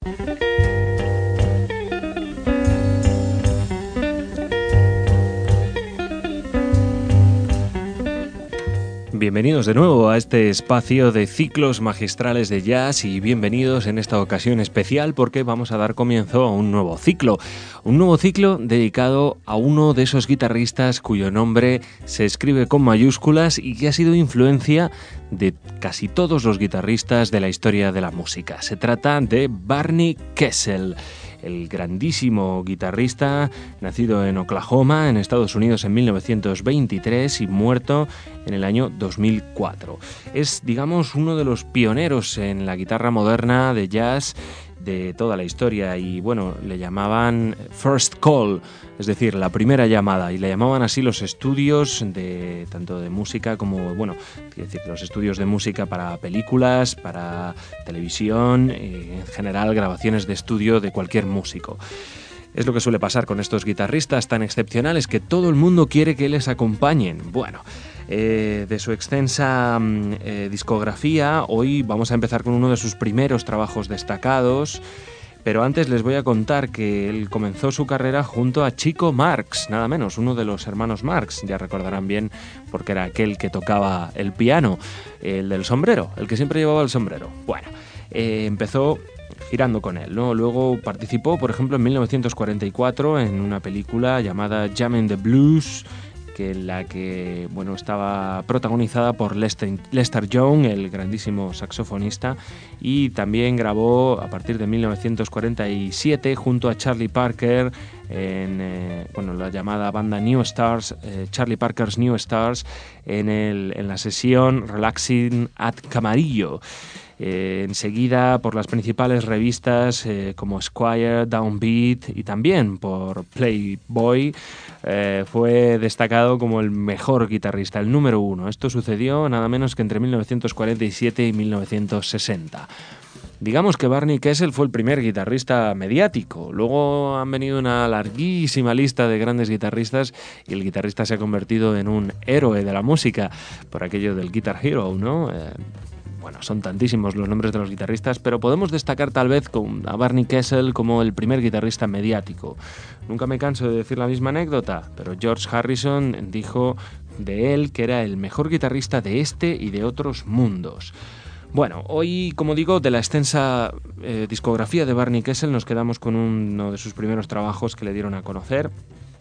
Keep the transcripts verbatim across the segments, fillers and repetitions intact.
Bienvenidos de nuevo a este espacio de ciclos magistrales de jazz y bienvenidos en esta ocasión especial porque vamos a dar comienzo a un nuevo ciclo. Un nuevo ciclo dedicado a uno de esos guitarristas cuyo nombre se escribe con mayúsculas y que ha sido influencia de casi todos los guitarristas de la historia de la música. Se trata de Barney Kessel, el grandísimo guitarrista nacido en Oklahoma, en Estados Unidos, en mil novecientos veintitrés y muerto en el año dos mil cuatro. Es, digamos, uno de los pioneros en la guitarra moderna de jazz de toda la historia y, bueno, le llamaban First Call, es decir, la primera llamada, y le llamaban así los estudios de tanto de música como, bueno, es decir, los estudios de música para películas, para televisión, en general grabaciones de estudio de cualquier músico. Es lo que suele pasar con estos guitarristas tan excepcionales que todo el mundo quiere que les acompañen. Bueno, eh, de su extensa eh, discografía, hoy vamos a empezar con uno de sus primeros trabajos destacados, pero antes les voy a contar que él comenzó su carrera junto a Chico Marx, nada menos, uno de los hermanos Marx, ya recordarán bien porque era aquel que tocaba el piano, el del sombrero, el que siempre llevaba el sombrero. Bueno, eh, empezó girando con él, ¿no? Luego participó, por ejemplo, en mil novecientos cuarenta y cuatro en una película llamada Jammin' the Blues, que en la que, bueno, estaba protagonizada por Lester, Lester Young, el grandísimo saxofonista, y también grabó a partir de mil novecientos cuarenta y siete junto a Charlie Parker en eh, bueno, la llamada banda New Stars, eh, Charlie Parker's New Stars, en, el, en la sesión Relaxing at Camarillo. Eh, enseguida por las principales revistas eh, como Esquire, Downbeat y también por Playboy, eh, fue destacado como el mejor guitarrista, el número uno. Esto sucedió nada menos que entre mil novecientos cuarenta y siete y mil novecientos sesenta. Digamos que Barney Kessel fue el primer guitarrista mediático. Luego han venido una larguísima lista de grandes guitarristas y el guitarrista se ha convertido en un héroe de la música por aquello del Guitar Hero, ¿no? Eh, Bueno, son tantísimos los nombres de los guitarristas, pero podemos destacar tal vez a Barney Kessel como el primer guitarrista mediático. Nunca me canso de decir la misma anécdota, pero George Harrison dijo de él que era el mejor guitarrista de este y de otros mundos. Bueno, hoy, como digo, de la extensa eh, discografía de Barney Kessel nos quedamos con uno de sus primeros trabajos que le dieron a conocer,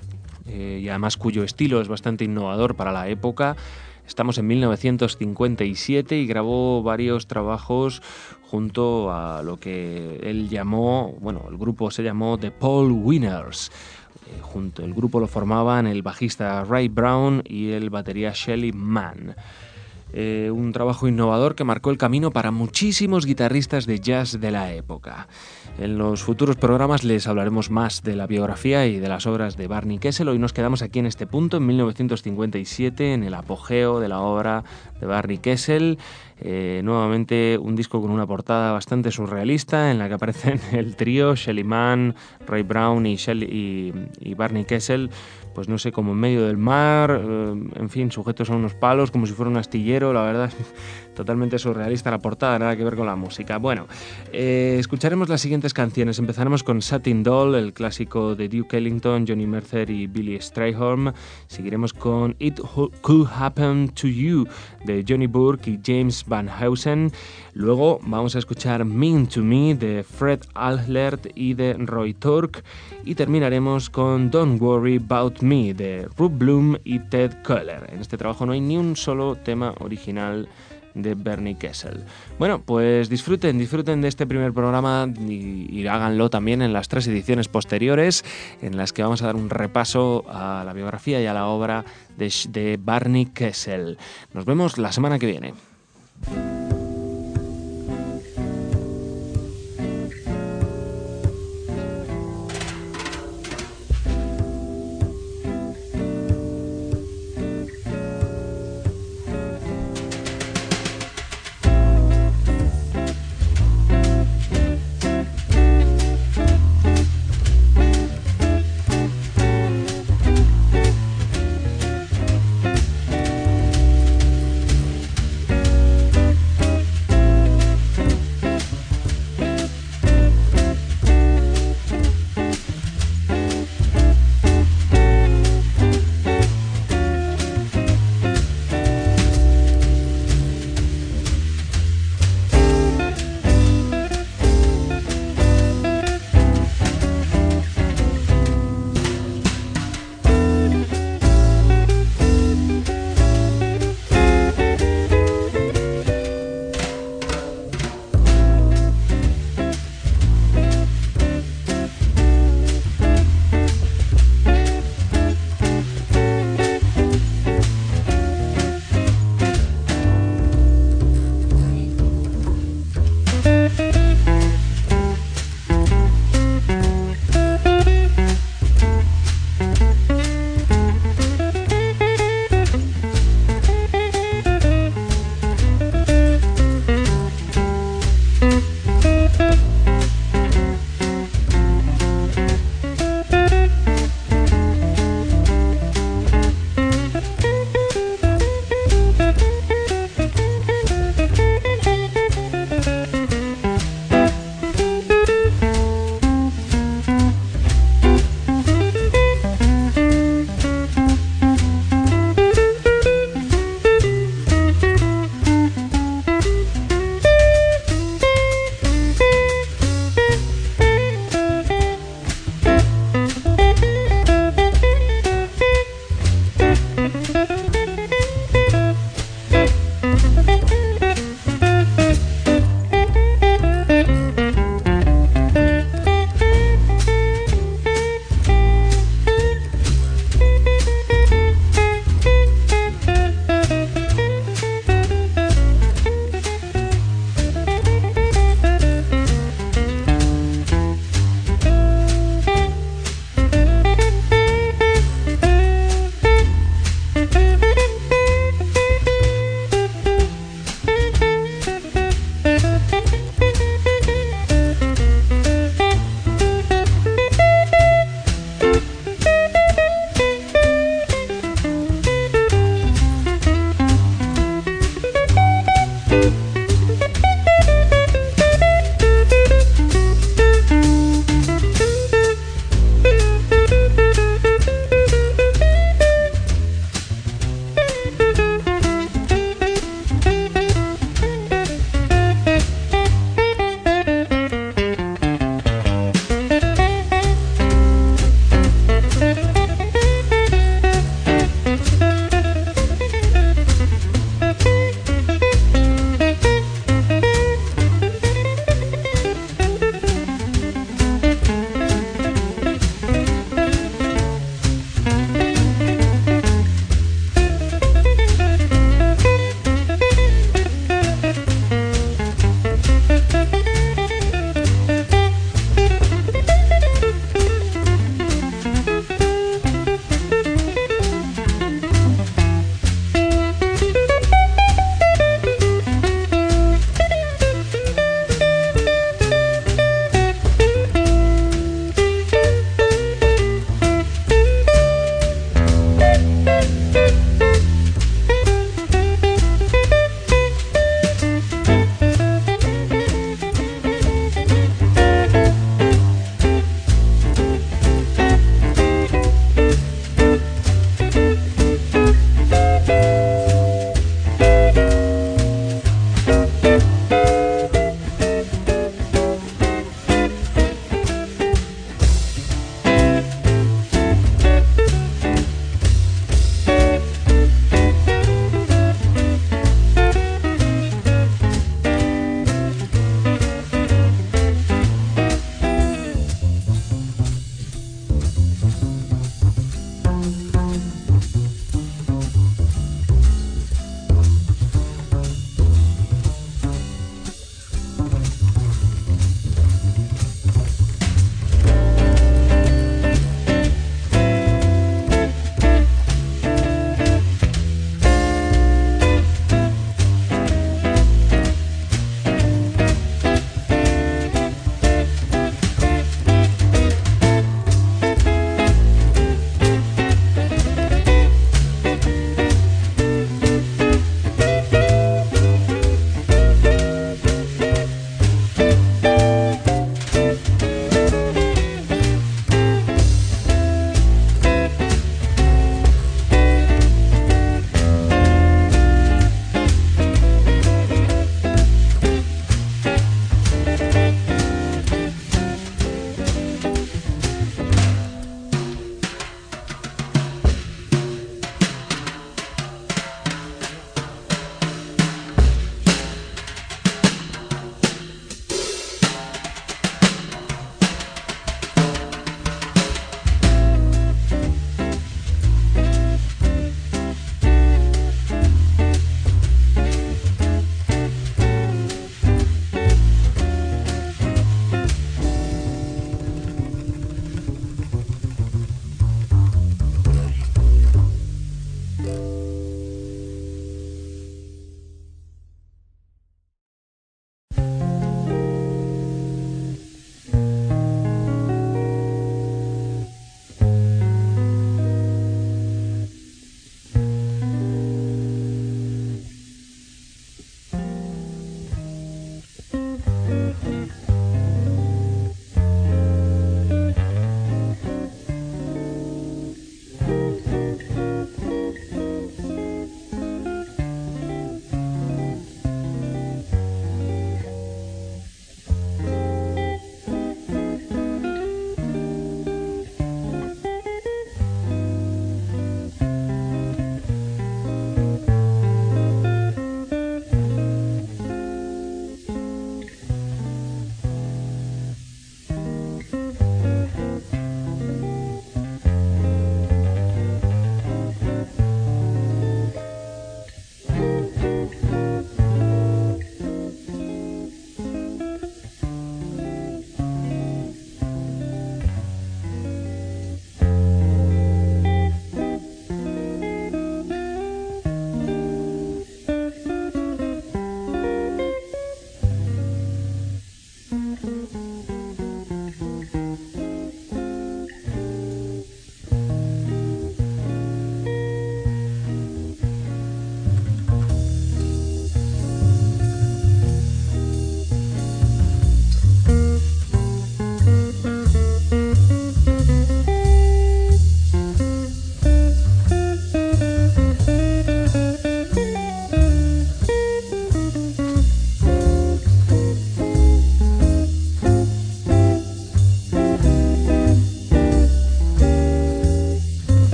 eh, y además cuyo estilo es bastante innovador para la época. Estamos en mil novecientos cincuenta y siete y grabó varios trabajos junto a lo que él llamó, bueno, el grupo se llamó The Paul Winners. Eh, junto, el grupo lo formaban el bajista Ray Brown y el batería Shelly Manne. Eh, un trabajo innovador que marcó el camino para muchísimos guitarristas de jazz de la época. En los futuros programas les hablaremos más de la biografía y de las obras de Barney Kessel. Hoy nos quedamos aquí en este punto, en mil novecientos cincuenta y siete, en el apogeo de la obra de Barney Kessel. Eh, nuevamente un disco con una portada bastante surrealista en la que aparecen el trío Shelly Manne, Ray Brown y, Shelly, y, y Barney Kessel, pues no sé, como en medio del mar, eh, en fin, sujetos a unos palos, como si fuera un astillero. La verdad, totalmente surrealista la portada, nada que ver con la música. Bueno, eh, escucharemos las siguientes canciones. Empezaremos con Satin Doll, el clásico de Duke Ellington, Johnny Mercer y Billy Strayhorn. Seguiremos con It Could Happen to You, de Johnny Burke y James Van Heusen. Luego vamos a escuchar Mean to Me, de Fred Ahlert y de Roy Turk. Y terminaremos con Don't Worry About Me, de Rube Bloom y Ted Koehler. En este trabajo no hay ni un solo tema original de Barney Kessel. Bueno, pues disfruten, disfruten de este primer programa y, y háganlo también en las tres ediciones posteriores, en las que vamos a dar un repaso a la biografía y a la obra de, de Barney Kessel. Nos vemos la semana que viene.